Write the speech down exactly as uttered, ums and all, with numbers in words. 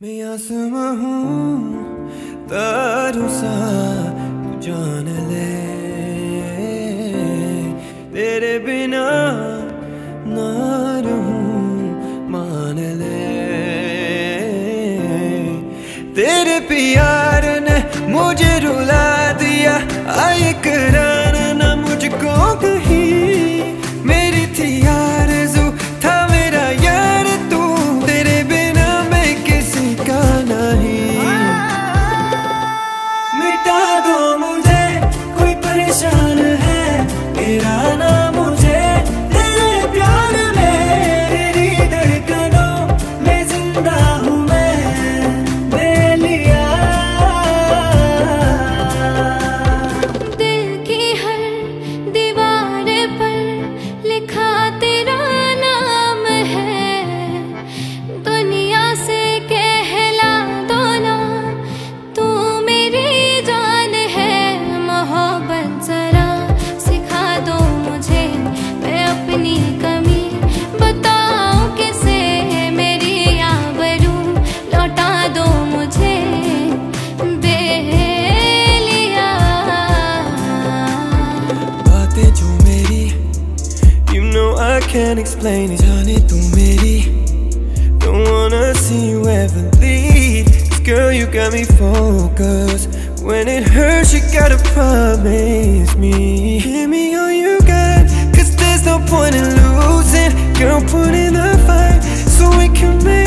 मैं आसमां हूँ तारों सा तू जान ले, तेरे बिना ना रहूं मान ले। तेरे प्यार ने मुझे रुला दिया, आए करार ना मुझको कहीं। मेरी थी आरज़ू था मेरा यार तू, तेरे बिना मैं किसी का नहीं। मिटा दो मुझे कोई परेशान है, मेरा ना मुझे तेरे प्यार में। तेरी धड़कनों में जिंदा हूँ मैं, ले लिया। दिल की हर दीवार पर लिखा तेरा नाम है, दुनिया से कहला दो ना तू मेरी जान है। मोहब्बत जरा सिखा दो मुझे, मैं अपनी कमी बताऊं किसे। मेरी आबरू लौटा दो मुझे, दे लिया। बातें जो मेरी you know I can't explain it, जाने तू मेरी। Don't wanna see you ever leave, 'cause girl you got me focused. When it hurts you gotta promise me, give me all you got, 'cause there's no point in losing. Girl put in the fight so we can make